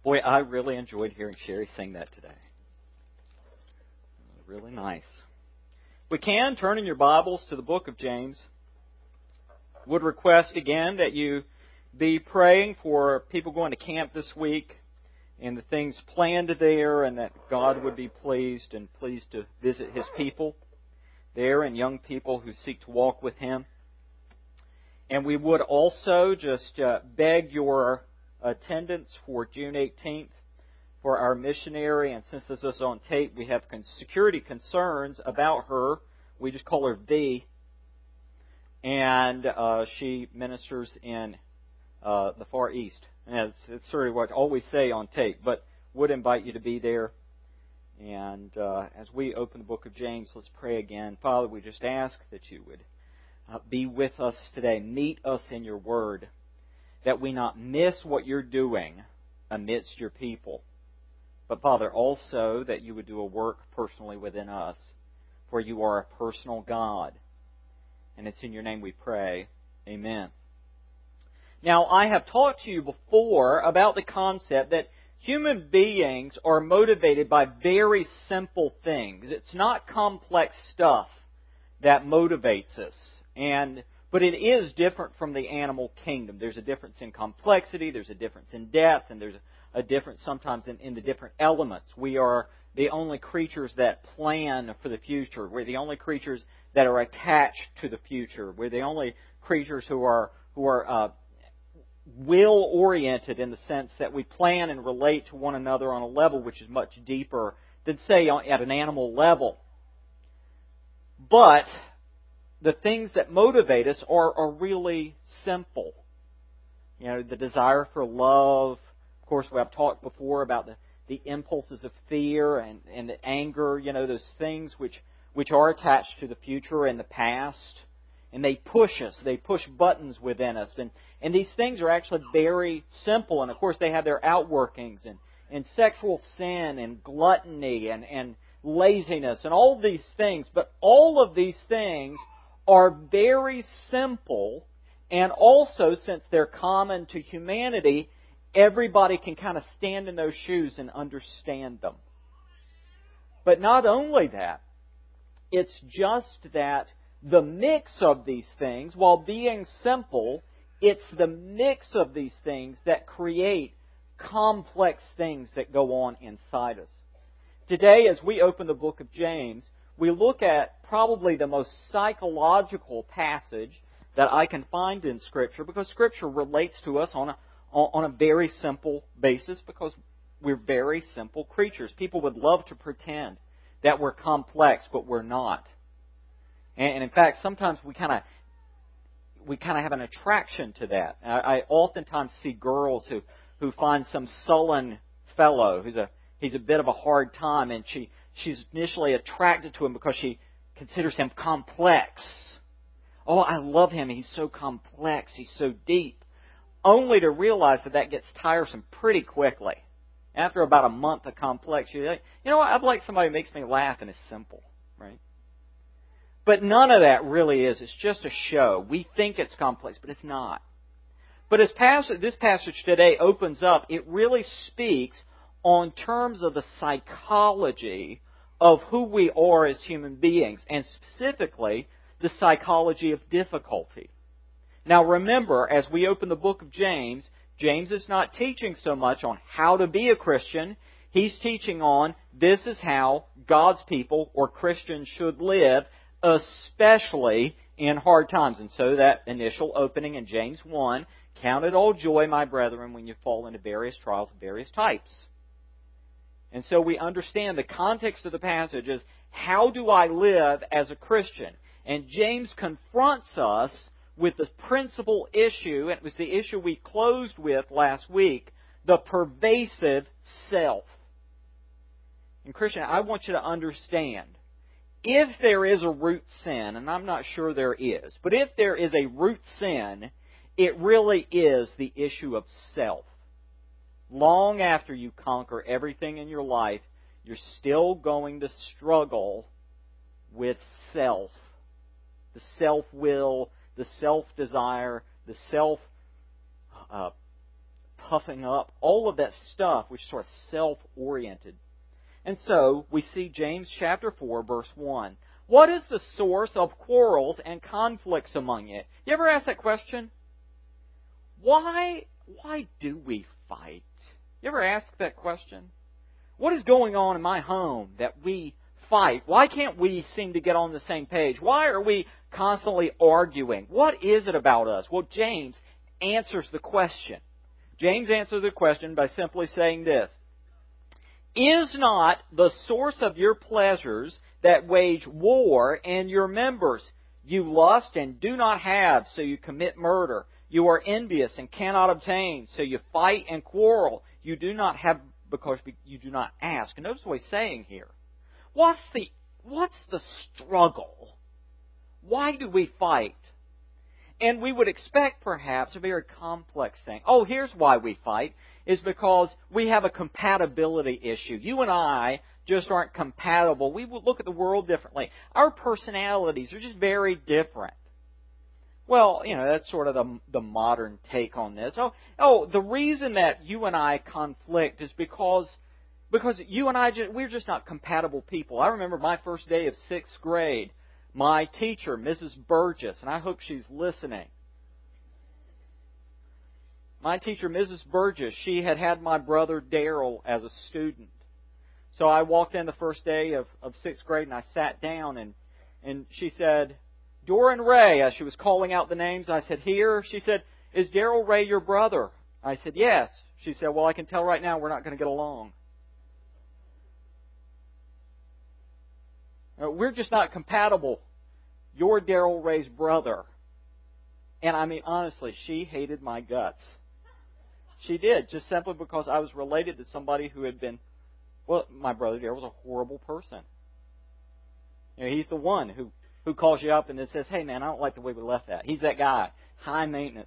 Boy, I really enjoyed hearing Sherry sing that today. Really nice. We can turn in your Bibles to the book of James. Would request again that you be praying for people going to camp this week and the things planned there, and that God would be pleased to visit His people there and young people who seek to walk with Him. And we would also just beg your attendance for June 18th for our missionary. And since this is on tape, we have security concerns about her. We just call her V. And she ministers in the Far East. And it's sort of what I always say on tape, but would invite you to be there. And as we open the book of James, let's pray again. Father, we just ask that you would be with us today. Meet us in your word, that we not miss what you're doing amidst your people. But Father, also that you would do a work personally within us, for you are a personal God. And it's in your name we pray. Amen. Now, I have talked to you before about the concept that human beings are motivated by very simple things. It's not complex stuff that motivates us. But it is different from the animal kingdom. There's a difference in complexity, there's a difference in depth, and there's a difference sometimes in the different elements. We are the only creatures that plan for the future. We're the only creatures that are attached to the future. We're the only creatures who are will-oriented in the sense that we plan and relate to one another on a level which is much deeper than, say, at an animal level. But the things that motivate us are really simple. You know, the desire for love. Of course, we have talked before about the impulses of fear and the anger, you know, those things which are attached to the future and the past. And they push us. They push buttons within us. And these things are actually very simple. And, of course, they have their outworkings in sexual sin and gluttony and laziness and all these things. But all of these things are very simple, and also, since they're common to humanity, everybody can kind of stand in those shoes and understand them. But not only that, it's just that the mix of these things, while being simple, it's the mix of these things that create complex things that go on inside us. Today, as we open the book of James, we look at probably the most psychological passage that I can find in Scripture, because Scripture relates to us on a very simple basis, because we're very simple creatures. People would love to pretend that we're complex, but we're not. And in fact, sometimes we kind of have an attraction to that. I oftentimes see girls who find some sullen fellow he's a bit of a hard time, and she's initially attracted to him because she considers him complex. Oh, I love him. He's so complex. He's so deep. Only to realize that gets tiresome pretty quickly. After about a month of complex, you're like, you know what? I'd like somebody who makes me laugh and is simple, right? But none of that really is. It's just a show. We think it's complex, but it's not. But as this passage today opens up, it really speaks on terms of the psychology of who we are as human beings, and specifically the psychology of difficulty. Now remember, as we open the book of James, James is not teaching so much on how to be a Christian. He's teaching on this is how God's people or Christians should live, especially in hard times. And so that initial opening in James 1, count it all joy, my brethren, when you fall into various trials of various types. And so we understand the context of the passage is, how do I live as a Christian? And James confronts us with the principal issue, and it was the issue we closed with last week, the pervasive self. And Christian, I want you to understand, if there is a root sin, and I'm not sure there is, but if there is a root sin, it really is the issue of self. Long after you conquer everything in your life, you're still going to struggle with self. The self-will, the self-desire, the puffing up, all of that stuff, which is sort of self-oriented. And so, we see James chapter 4, verse 1. What is the source of quarrels and conflicts among you? You ever ask that question? Why do we fight? You ever ask that question? What is going on in my home that we fight? Why can't we seem to get on the same page? Why are we constantly arguing? What is it about us? Well, James answers the question. James answers the question by simply saying this. Is not the source of your pleasures that wage war in your members? You lust and do not have, so you commit murder. You are envious and cannot obtain, so you fight and quarrel. You do not have because you do not ask. And notice what he's saying here. What's the struggle? Why do we fight? And we would expect perhaps a very complex thing. Oh, here's why we fight, is because we have a compatibility issue. You and I just aren't compatible. We look at the world differently. Our personalities are just very different. Well, that's sort of the modern take on this. The reason that you and I conflict is because you and I, we're just not compatible people. I remember my first day of 6th grade. My teacher, Mrs. Burgess, and I hope she's listening. My teacher, Mrs. Burgess, she had my brother Daryl as a student. So I walked in the first day of 6th grade and I sat down and she said, Dorian Ray, as she was calling out the names, I said, here. She said, is Daryl Ray your brother? I said, yes. She said, well, I can tell right now we're not going to get along. We're just not compatible. You're Daryl Ray's brother. And I mean, honestly, she hated my guts. She did, just simply because I was related to somebody who had been, my brother Daryl was a horrible person. He's the one who calls you up and then says, hey man, I don't like the way we left that. He's that guy. High maintenance.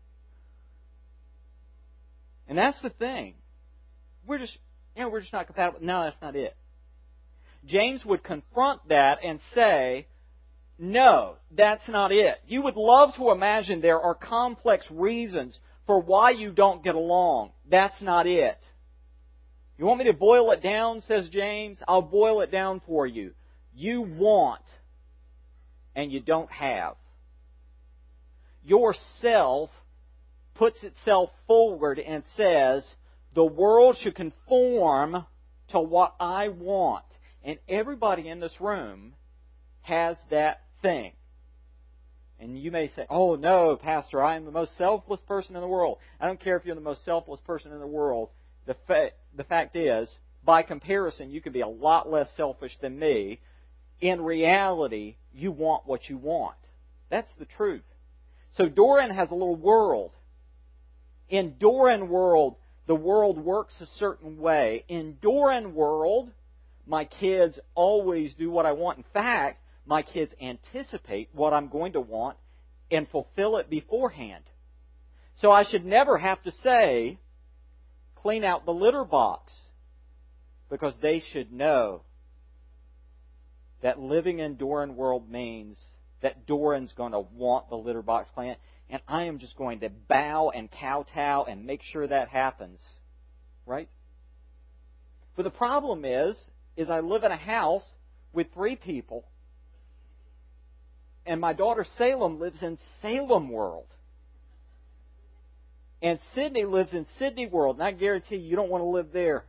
And that's the thing. We're just not compatible. No, that's not it. James would confront that and say, no, that's not it. You would love to imagine there are complex reasons for why you don't get along. That's not it. You want me to boil it down, says James? I'll boil it down for you. You want and you don't have. Your self puts itself forward and says, the world should conform to what I want. And everybody in this room has that thing. And you may say, oh no, Pastor, I am the most selfless person in the world. I don't care if you're the most selfless person in the world. The fact is, by comparison, you can be a lot less selfish than me. In reality, you want what you want. That's the truth. So Doran has a little world. In Doran world, the world works a certain way. In Doran world, my kids always do what I want. In fact, my kids anticipate what I'm going to want and fulfill it beforehand. So I should never have to say, clean out the litter box, because they should know that living in Doran world means that Doran's going to want the litter box cleaned, and I am just going to bow and kowtow and make sure that happens. Right? But the problem is I live in a house with 3 people, and my daughter Salem lives in Salem world. And Sydney lives in Sydney world, and I guarantee you don't want to live there.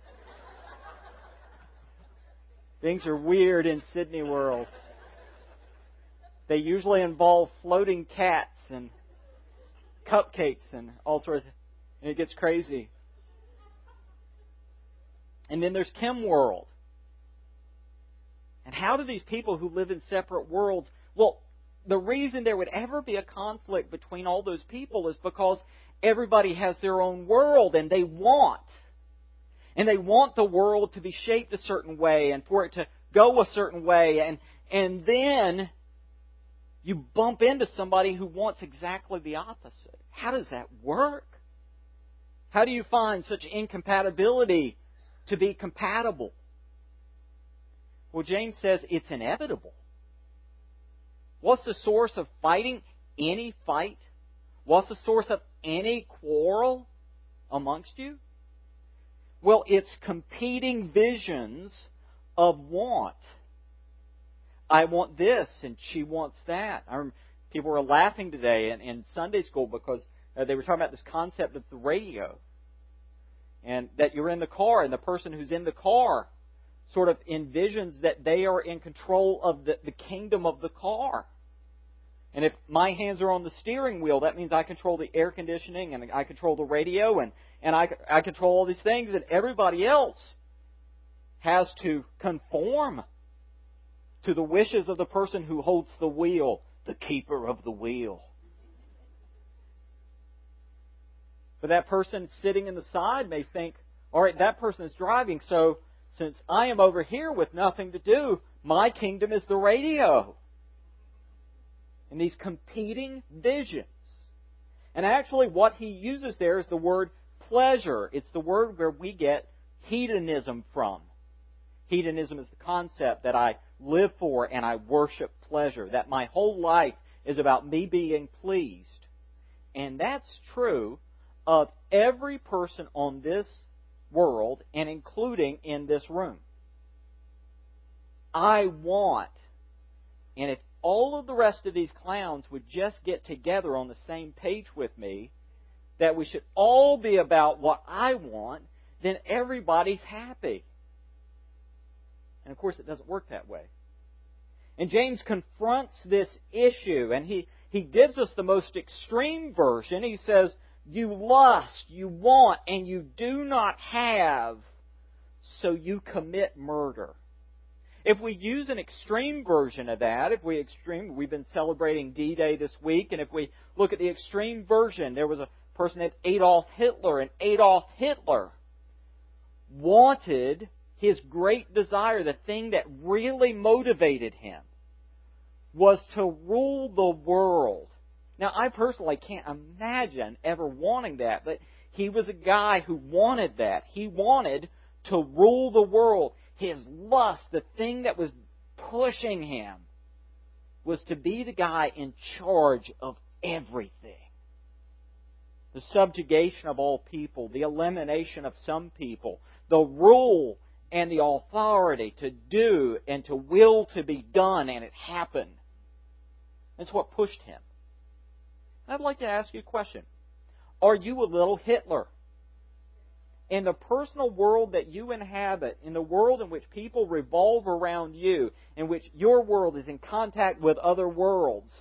Things are weird in Sydney world. They usually involve floating cats and cupcakes and all sorts of, and it gets crazy. And then there's Kim world. And how do these people who live in separate worlds, well, the reason there would ever be a conflict between all those people is because everybody has their own world and they want. And they want the world to be shaped a certain way and for it to go a certain way. And then you bump into somebody who wants exactly the opposite. How does that work? How do you find such incompatibility to be compatible? Well, James says it's inevitable. What's the source of fighting? Any fight? What's the source of any quarrel? amongst you? Well, it's competing visions of want. I want this, and she wants that. People were laughing today in Sunday school because they were talking about this concept of the radio. And that you're in the car, and the person who's in the car sort of envisions that they are in control of the kingdom of the car. And if my hands are on the steering wheel, that means I control the air conditioning, and I control the radio, and I control all these things, and everybody else has to conform to the wishes of the person who holds the wheel, the keeper of the wheel. But that person sitting in the side may think, all right, that person is driving, so since I am over here with nothing to do, my kingdom is the radio. And these competing visions. And actually what he uses there is the word pleasure. It's the word where we get hedonism from. Hedonism is the concept that I live for and I worship pleasure. That my whole life is about me being pleased. And that's true of every person on this world and including in this room. I want, and if all of the rest of these clowns would just get together on the same page with me, that we should all be about what I want, then everybody's happy. And of course it doesn't work that way. And James confronts this issue, and he gives us the most extreme version. He says, you lust, you want, and you do not have, so you commit murder. If we use an extreme version of that, we've been celebrating D-Day this week, and if we look at the extreme version, there was a person named Adolf Hitler, and Adolf Hitler wanted his great desire, the thing that really motivated him, was to rule the world. Now, I personally can't imagine ever wanting that, but he was a guy who wanted that. He wanted to rule the world. His lust, the thing that was pushing him, was to be the guy in charge of everything. The subjugation of all people, the elimination of some people, the rule and the authority to do and to will to be done, and it happened. That's what pushed him. I'd like to ask you a question. Are you a little Hitler? In the personal world that you inhabit, in the world in which people revolve around you, in which your world is in contact with other worlds,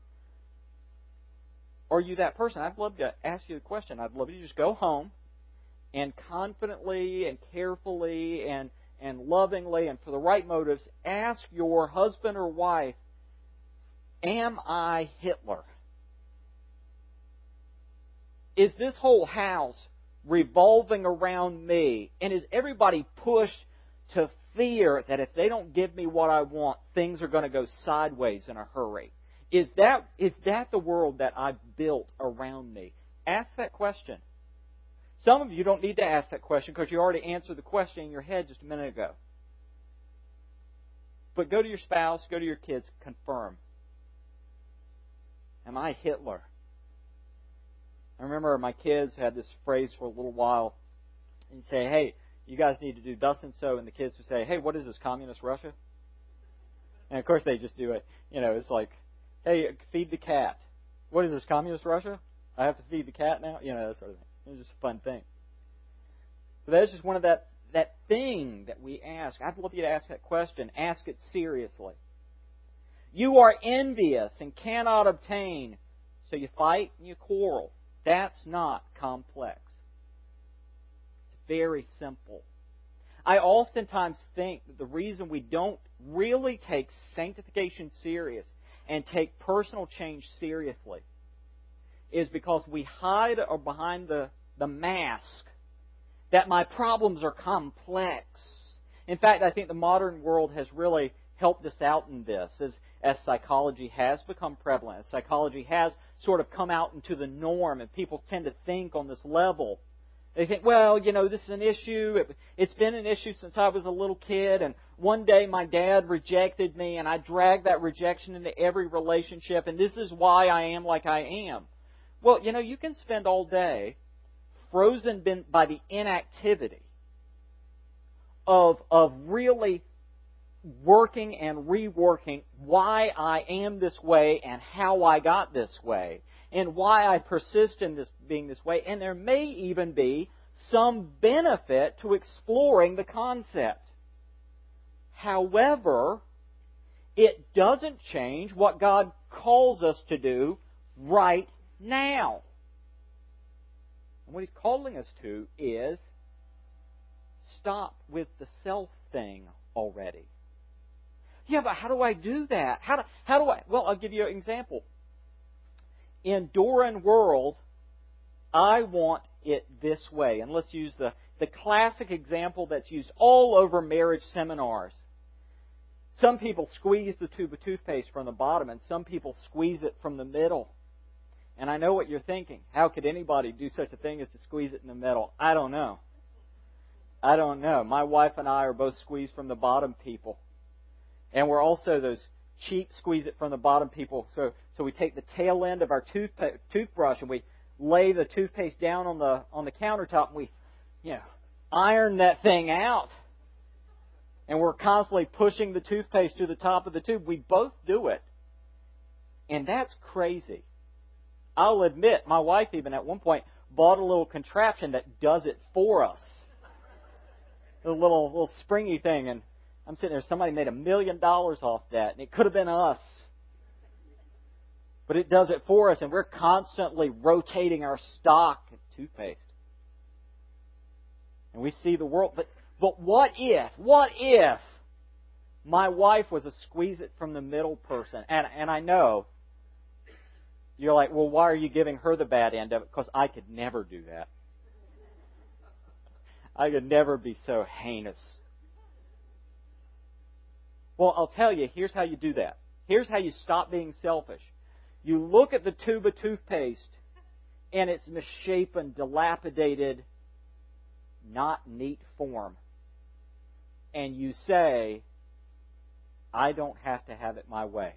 are you that person? I'd love to ask you a question. I'd love you to just go home and confidently and carefully and lovingly and for the right motives ask your husband or wife, am I Hitler? Is this whole house revolving around me? And is everybody pushed to fear that if they don't give me what I want, things are going to go sideways in a hurry? Is that the world that I've built around me? Ask that question. Some of you don't need to ask that question because you already answered the question in your head just a minute ago. But go to your spouse, go to your kids, confirm. Am I Hitler? I remember my kids had this phrase for a little while. And you'd say, hey, you guys need to do thus and so. And the kids would say, hey, what is this, communist Russia? And of course they just do it. You know, it's like, hey, feed the cat. What is this, communist Russia? I have to feed the cat now? You know, that sort of thing. It's just a fun thing. But that's just one of that thing that we ask. I'd love you to ask that question. Ask it seriously. You are envious and cannot obtain, so you fight and you quarrel. That's not complex. It's very simple. I oftentimes think that the reason we don't really take sanctification serious and take personal change seriously is because we hide behind the mask that my problems are complex. In fact, I think the modern world has really helped us out in this as psychology has become prevalent, as psychology has sort of come out into the norm, and people tend to think on this level. They think, well, you know, this is an issue. It's been an issue since I was a little kid, and one day my dad rejected me, and I dragged that rejection into every relationship, and this is why I am like I am. Well, you know, you can spend all day frozen by the inactivity of really working and reworking why I am this way and how I got this way and why I persist in this being this way. And there may even be some benefit to exploring the concept. However, it doesn't change what God calls us to do right now. And what He's calling us to is stop with the self thing already. Yeah, but how do I do that? How do I? Well, I'll give you an example. In Doran World, I want it this way. And let's use the classic example that's used all over marriage seminars. Some people squeeze the tube of toothpaste from the bottom, and some people squeeze it from the middle. And I know what you're thinking. How could anybody do such a thing as to squeeze it in the middle? I don't know. My wife and I are both squeezed from the bottom people. And we're also those cheap squeeze it from the bottom people. So we take the tail end of our toothbrush and we lay the toothpaste down on the countertop and we iron that thing out. And we're constantly pushing the toothpaste to the top of the tube. We both do it. And that's crazy. I'll admit, my wife even at one point bought a little contraption that does it for us. A little springy thing. And I'm sitting there, somebody made $1 million off that. And it could have been us. But it does it for us. And we're constantly rotating our stock of toothpaste. And we see the world. But what if my wife was a squeeze it from the middle person? And I know you're like, well, why are you giving her the bad end of it? Because I could never do that. I could never be so heinous. Well, I'll tell you, here's how you do that. Here's how you stop being selfish. You look at the tube of toothpaste in its misshapen, dilapidated, not neat form. And you say, I don't have to have it my way.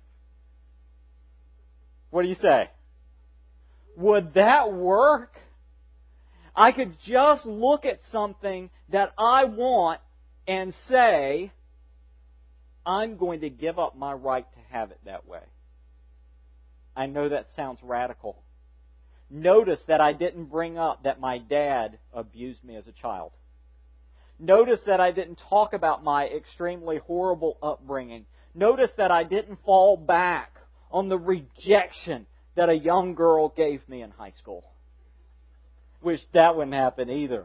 What do you say? Would that work? I could just look at something that I want and say, I'm going to give up my right to have it that way. I know that sounds radical. Notice that I didn't bring up that my dad abused me as a child. Notice that I didn't talk about my extremely horrible upbringing. Notice that I didn't fall back on the rejection that a young girl gave me in high school. Wish that wouldn't happen either.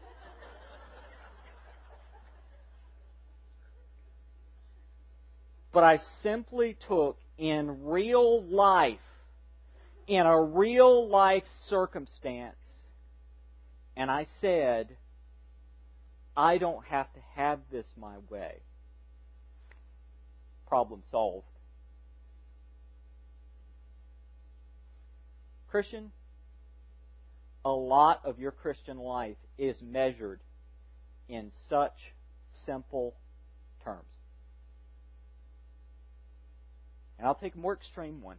But I simply took in real life, in a real life circumstance, and I said, I don't have to have this my way. Problem solved. Christian, a lot of your Christian life is measured in such simple terms. And I'll take a more extreme one.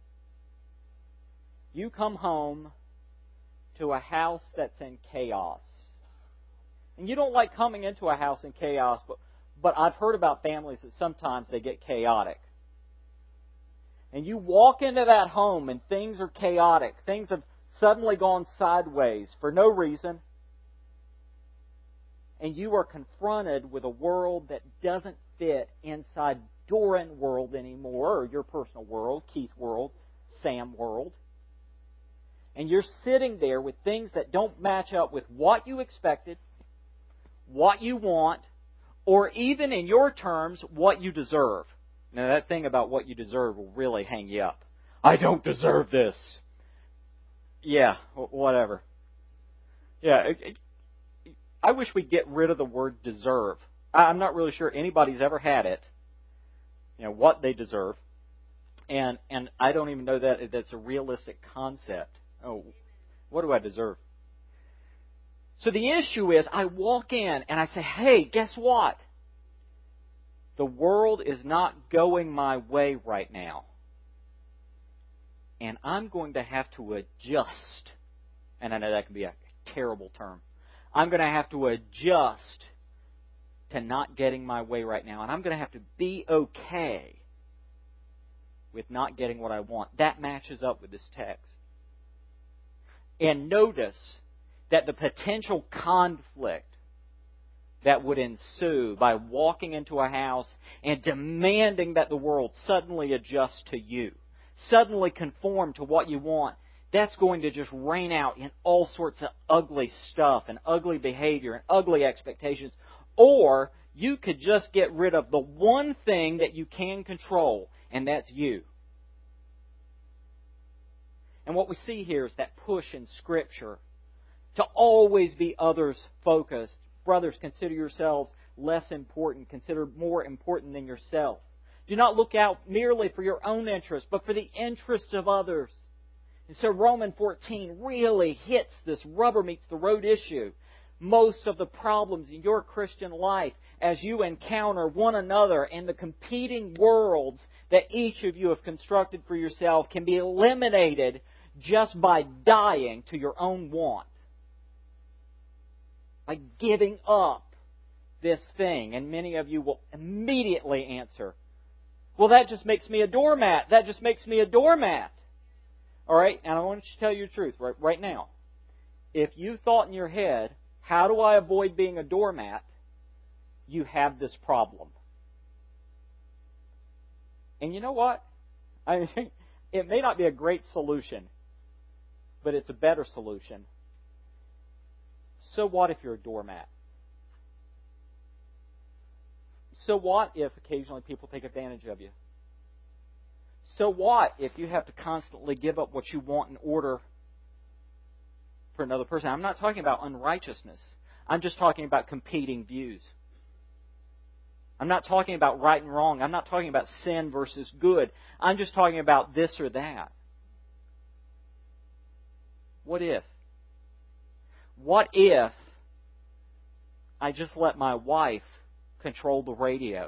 You come home to a house that's in chaos. And you don't like coming into a house in chaos, but I've heard about families that sometimes they get chaotic. And you walk into that home and things are chaotic. Things have suddenly gone sideways for no reason. And you are confronted with a world that doesn't fit inside Doran world anymore, or your personal world, Keith world, Sam world. And you're sitting there with things that don't match up with what you expected, what you want, or even in your terms, what you deserve. Now, that thing about what you deserve will really hang you up. I don't deserve this. Yeah, whatever. Yeah, I wish we'd get rid of the word deserve. I'm not really sure anybody's ever had it. What they deserve. And I don't even know that that's a realistic concept. Oh, what do I deserve? So the issue is, I walk in and I say, hey, guess what? The world is not going my way right now. And I'm going to have to adjust. And I know that can be a terrible term. I'm going to have to adjust to not getting my way right now. And I'm going to have to be okay with not getting what I want. That matches up with this text. And notice that the potential conflict that would ensue by walking into a house and demanding that the world suddenly adjust to you, suddenly conform to what you want, that's going to just rain out in all sorts of ugly stuff and ugly behavior and ugly expectations. Or you could just get rid of the one thing that you can control, and that's you. And what we see here is that push in Scripture to always be others-focused. Brothers, consider yourselves less important. Consider more important than yourself. Do not look out merely for your own interests, but for the interests of others. And so Romans 14 really hits this rubber meets the road issue. Most of the problems in your Christian life, as you encounter one another and the competing worlds that each of you have constructed for yourself, can be eliminated just by dying to your own want. By giving up this thing. And many of you will immediately answer, well, that just makes me a doormat. That just makes me a doormat. All right? And I want you to tell you the truth right now. If you thought in your head, how do I avoid being a doormat? You have this problem. And you know what? I mean, it may not be a great solution, but it's a better solution. So what if you're a doormat? So what if occasionally people take advantage of you? So what if you have to constantly give up what you want in order for another person? I'm not talking about unrighteousness. I'm just talking about competing views. I'm not talking about right and wrong. I'm not talking about sin versus good. I'm just talking about this or that. What if? What if I just let my wife control the radio?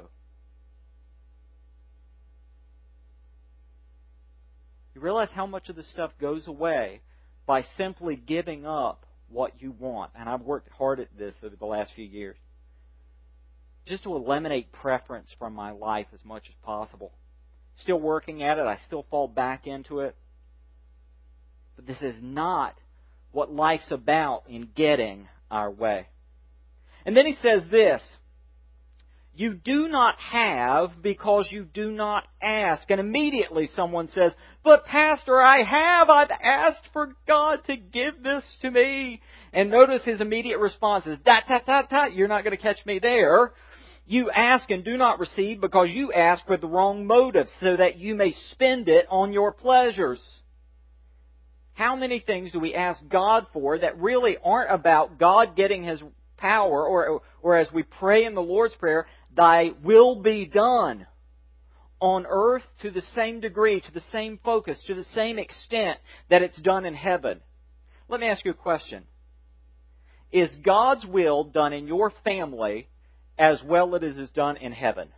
You realize how much of this stuff goes away by simply giving up what you want. And I've worked hard at this over the last few years. Just to eliminate preference from my life as much as possible. Still working at it. I still fall back into it. But this is not what life's about in getting our way. And then he says this, you do not have because you do not ask. And immediately someone says, but Pastor, I've asked for God to give this to me. And notice his immediate response is, you're not going to catch me there. You ask and do not receive because you ask with the wrong motives, so that you may spend it on your pleasures. How many things do we ask God for that really aren't about God getting His power, or as we pray in the Lord's Prayer, Thy will be done on earth to the same degree, to the same focus, to the same extent that it's done in heaven? Let me ask you a question. Is God's will done in your family as well as it is done in heaven?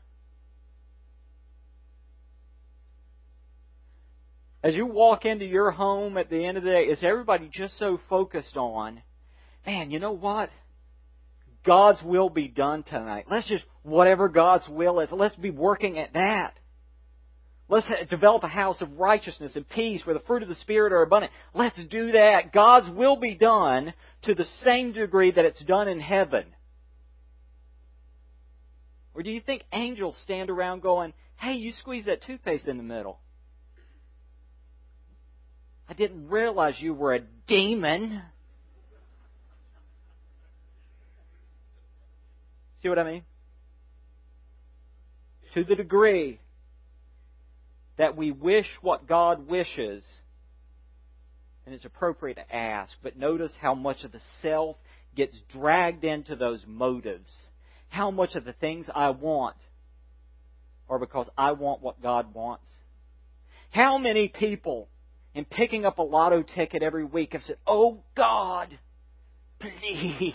As you walk into your home at the end of the day, is everybody just so focused on, man, you know what? God's will be done tonight. Let's just, whatever God's will is, let's be working at that. Let's develop a house of righteousness and peace where the fruit of the Spirit are abundant. Let's do that. God's will be done to the same degree that it's done in heaven. Or do you think angels stand around going, hey, you squeeze that toothpaste in the middle? I didn't realize you were a demon. See what I mean? To the degree that we wish what God wishes, and it's appropriate to ask, but notice how much of the self gets dragged into those motives. How much of the things I want are because I want what God wants. How many people in picking up a lotto ticket every week have said, oh God, please.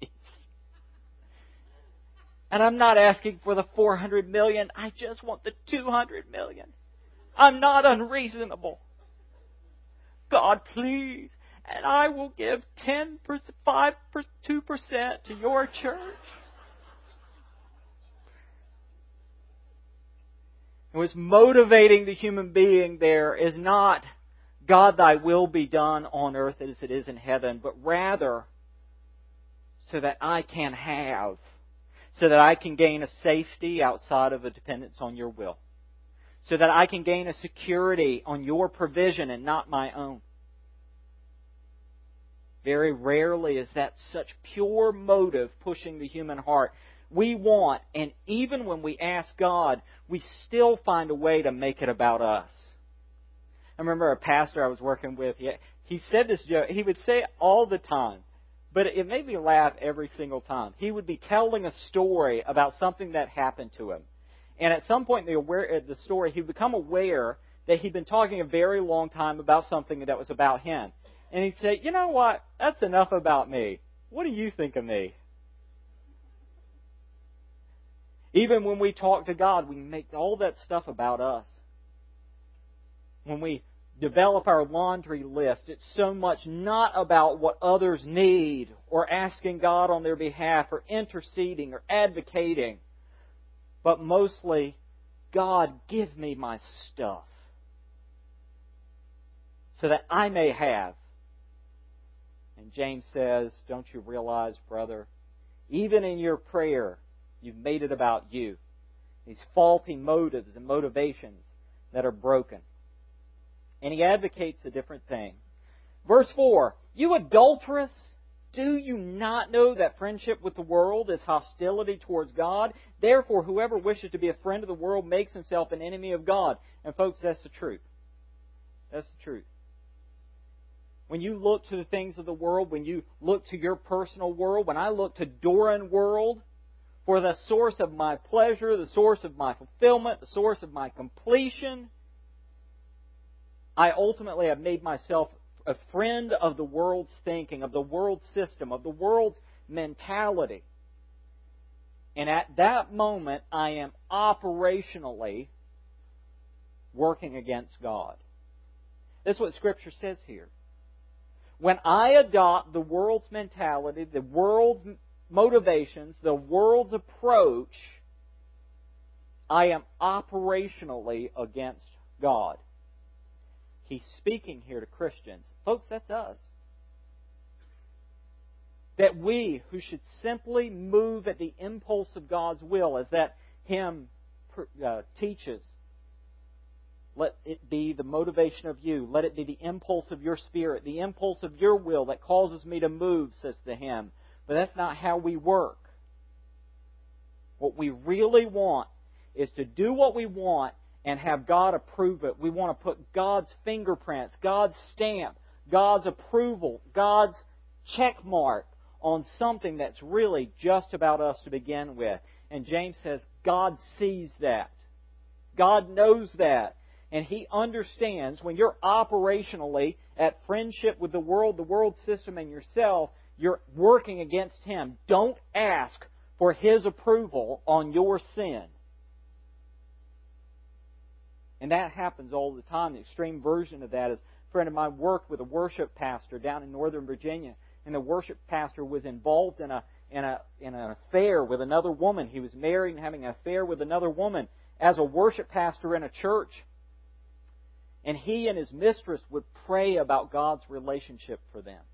And I'm not asking for the 400 million. I just want the 200 million. I'm not unreasonable. God, please. and I will give 10%, 5%, 2% to your church. And what's motivating the human being there is not, God, thy will be done on earth as it is in heaven, but rather so that I can have, so that I can gain a safety outside of a dependence on your will, so that I can gain a security on your provision and not my own. Very rarely is that such pure motive pushing the human heart. We want, and even when we ask God, we still find a way to make it about us. I remember a pastor I was working with, he said this joke, he would say it all the time, but it made me laugh every single time. He would be telling a story about something that happened to him. And at some point in the story, he'd become aware that he'd been talking a very long time about something that was about him. And he'd say, you know what, that's enough about me. What do you think of me? Even when we talk to God, we make all that stuff about us. When we develop our laundry list, it's so much not about what others need or asking God on their behalf or interceding or advocating, but mostly, God, give me my stuff so that I may have. And James says, don't you realize, brother, even in your prayer, you've made it about you. These faulty motives and motivations that are broken. And he advocates a different thing. Verse 4, you adulterous, do you not know that friendship with the world is hostility towards God? Therefore, whoever wishes to be a friend of the world makes himself an enemy of God. And folks, that's the truth. That's the truth. When you look to the things of the world, when you look to your personal world, when I look to Doran world for the source of my pleasure, the source of my fulfillment, the source of my completion, I ultimately have made myself a friend of the world's thinking, of the world's system, of the world's mentality. And at that moment, I am operationally working against God. That's what Scripture says here. When I adopt the world's mentality, the world's motivations, the world's approach, I am operationally against God. He's speaking here to Christians. Folks, that's us. That we, who should simply move at the impulse of God's will, as that hymn teaches, let it be the motivation of you. Let it be the impulse of your spirit, the impulse of your will that causes me to move, says the hymn. But that's not how we work. What we really want is to do what we want and have God approve it. We want to put God's fingerprints, God's stamp, God's approval, God's check mark on something that's really just about us to begin with. And James says God sees that. God knows that. And He understands when you're operationally at friendship with the world system, and yourself, you're working against Him. Don't ask for His approval on your sin. And that happens all the time. The extreme version of that is a friend of mine worked with a worship pastor down in Northern Virginia, and the worship pastor was involved in an affair with another woman. He was married and having an affair with another woman as a worship pastor in a church. And he and his mistress would pray about God's relationship for them.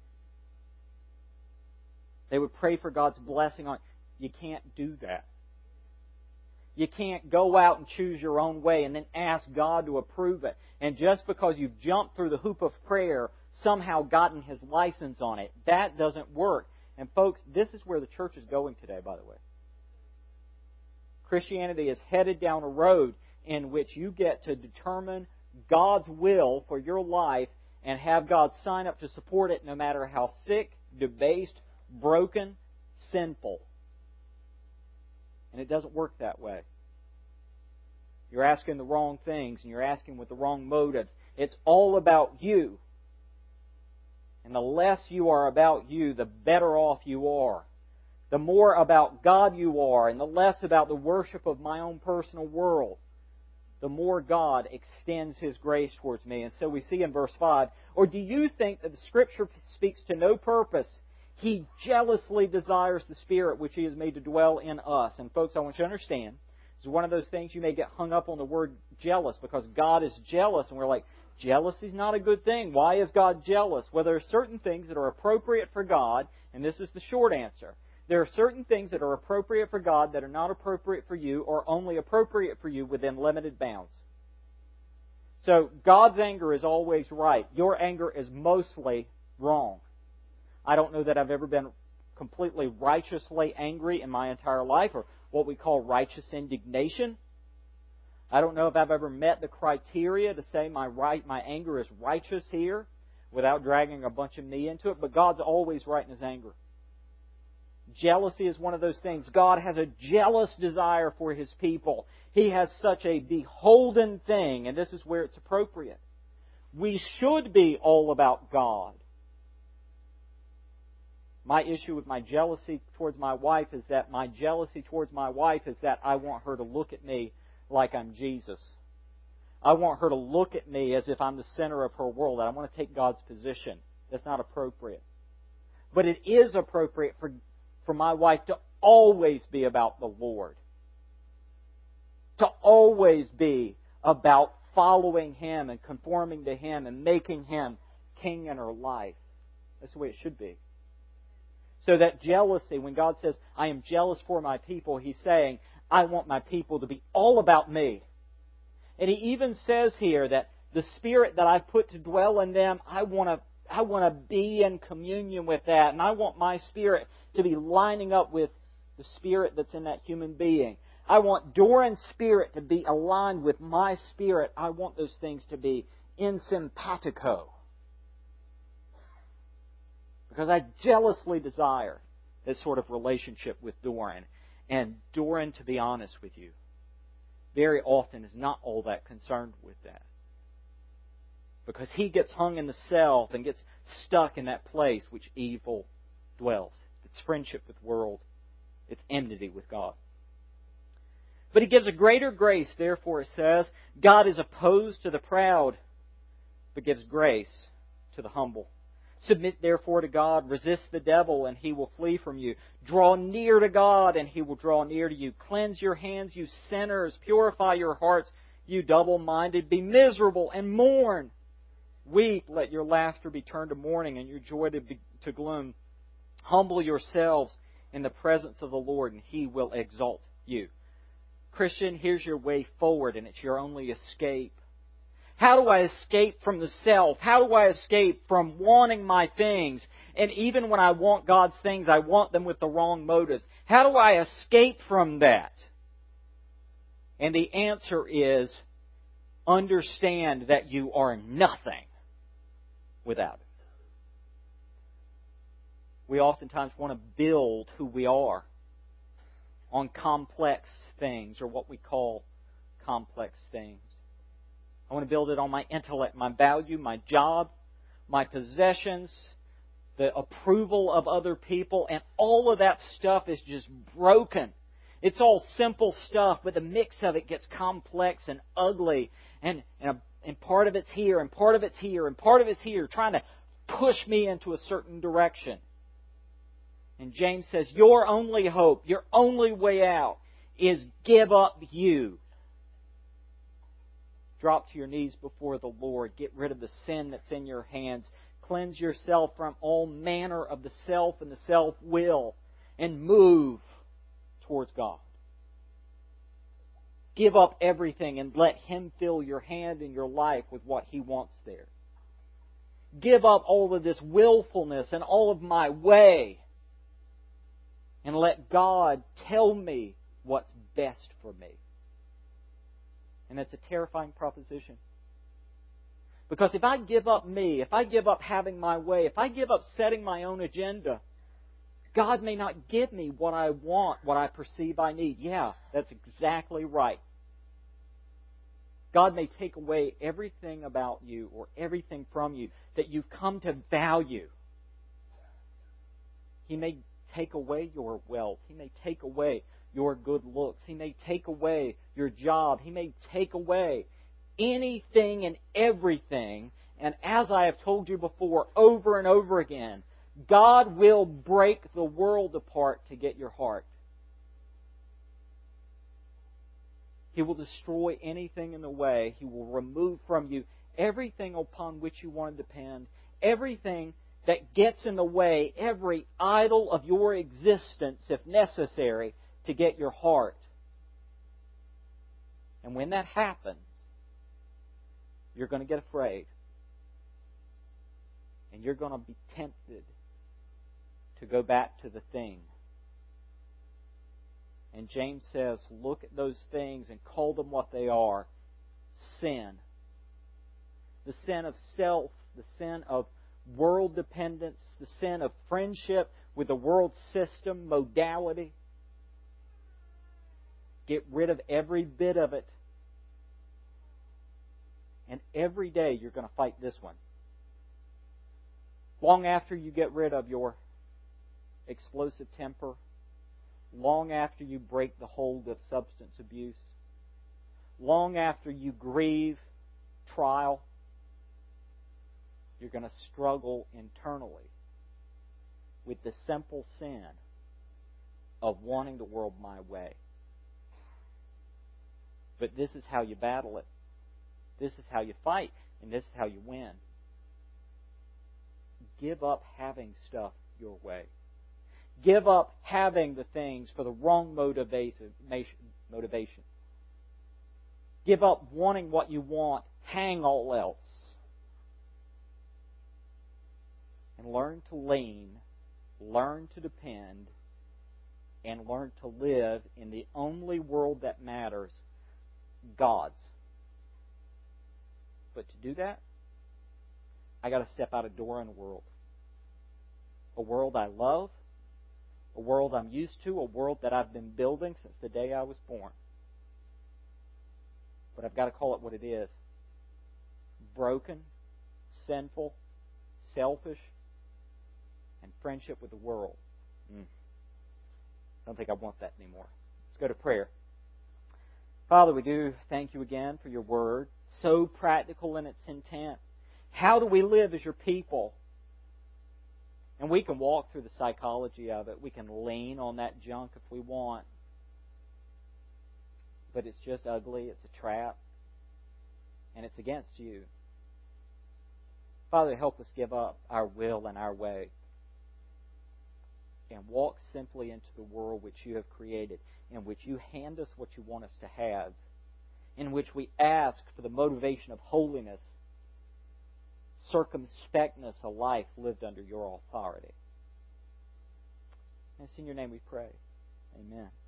They would pray for God's blessing on it. You can't do that. You can't go out and choose your own way and then ask God to approve it. And just because you've jumped through the hoop of prayer, somehow gotten His license on it. That doesn't work. And folks, this is where the church is going today, by the way. Christianity is headed down a road in which you get to determine God's will for your life and have God sign up to support it no matter how sick, debased, broken, sinful. And it doesn't work that way. You're asking the wrong things and you're asking with the wrong motives. It's all about you. And the less you are about you, the better off you are. The more about God you are and the less about the worship of my own personal world, the more God extends His grace towards me. And so we see in verse 5, or do you think that the Scripture speaks to no purpose? He jealously desires the Spirit which He has made to dwell in us. And folks, I want you to understand, it's one of those things you may get hung up on the word jealous because God is jealous. And we're like, jealousy is not a good thing. Why is God jealous? Well, there are certain things that are appropriate for God, and this is the short answer. There are certain things that are appropriate for God that are not appropriate for you, or only appropriate for you within limited bounds. So, God's anger is always right. Your anger is mostly wrong. I don't know that I've ever been completely righteously angry in my entire life, or what we call righteous indignation. I don't know if I've ever met the criteria to say my anger is righteous here without dragging a bunch of me into it, but God's always right in His anger. Jealousy is one of those things. God has a jealous desire for His people. He has such a beholden thing, and this is where it's appropriate. We should be all about God. My issue with my jealousy towards my wife is that I want her to look at me like I'm Jesus. I want her to look at me as if I'm the center of her world. I want to take God's position. That's not appropriate. But it is appropriate for my wife to always be about the Lord. To always be about following Him and conforming to Him and making Him King in her life. That's the way it should be. So that jealousy, when God says, I am jealous for my people, He's saying, I want my people to be all about me. And He even says here that the Spirit that I've put to dwell in them, I want to be in communion with that. And I want my spirit to be lining up with the spirit that's in that human being. I want Doran's spirit to be aligned with my spirit. I want those things to be in simpatico. Because I jealously desire this sort of relationship with Doran. And Doran, to be honest with you, very often is not all that concerned with that. Because he gets hung in the self and gets stuck in that place which evil dwells. It's friendship with the world. It's enmity with God. But He gives a greater grace, therefore it says, God is opposed to the proud, but gives grace to the humble. Submit therefore to God, resist the devil, and he will flee from you. Draw near to God, and He will draw near to you. Cleanse your hands, you sinners. Purify your hearts, you double-minded. Be miserable and mourn. Weep, let your laughter be turned to mourning, and your joy to gloom. Humble yourselves in the presence of the Lord, and He will exalt you. Christian, here's your way forward, and it's your only escape. How do I escape from the self? How do I escape from wanting my things? And even when I want God's things, I want them with the wrong motives. How do I escape from that? And the answer is, understand that you are nothing without it. We oftentimes want to build who we are on complex things, or what we call complex things. I want to build it on my intellect, my value, my job, my possessions, the approval of other people, and all of that stuff is just broken. It's all simple stuff, but the mix of it gets complex and ugly, and part of it's here, and part of it's here, and part of it's here, trying to push me into a certain direction. And James says, your only hope, your only way out is give up you. Drop to your knees before the Lord. Get rid of the sin that's in your hands. Cleanse yourself from all manner of the self and the self-will. And move towards God. Give up everything and let Him fill your hand and your life with what He wants there. Give up all of this willfulness and all of my way. And let God tell me what's best for me. And that's a terrifying proposition. Because if I give up me, if I give up having my way, if I give up setting my own agenda, God may not give me what I want, what I perceive I need. Yeah, that's exactly right. God may take away everything about you or everything from you that you've come to value. He may take away your wealth. He may take away your good looks. He may take away your job. He may take away anything and everything. And as I have told you before, over and over again, God will break the world apart to get your heart. He will destroy anything in the way. He will remove from you everything upon which you want to depend, everything that gets in the way, every idol of your existence, if necessary, to get your heart. And when that happens, you're going to get afraid. And you're going to be tempted to go back to the thing. And James says, look at those things and call them what they are. Sin. The sin of self, the sin of world dependence, the sin of friendship with the world system, modality. Get rid of every bit of it. And every day you're going to fight this one. Long after you get rid of your explosive temper, long after you break the hold of substance abuse, long after you grieve trial, you're going to struggle internally with the simple sin of wanting the world my way. But this is how you battle it. This is how you fight, and this is how you win. Give up having stuff your way. Give up having the things for the wrong motivation. Give up wanting what you want. Hang all else. And learn to lean, learn to depend, and learn to live in the only world that matters, God's. But to do that, I got to step out a door in a world. A world I love, a world I'm used to, a world that I've been building since the day I was born. But I've got to call it what it is. Broken, sinful, selfish, and friendship with the world. I don't think I want that anymore. Let's go to prayer. Father, we do thank you again for your word. So practical in its intent. How do we live as your people? And we can walk through the psychology of it. We can lean on that junk if we want. But it's just ugly. It's a trap. And it's against you. Father, help us give up our will and our way. And walk simply into the world which you have created. In which you hand us what you want us to have. In which we ask for the motivation of holiness, circumspectness, a life lived under your authority. And it's in your name we pray. Amen.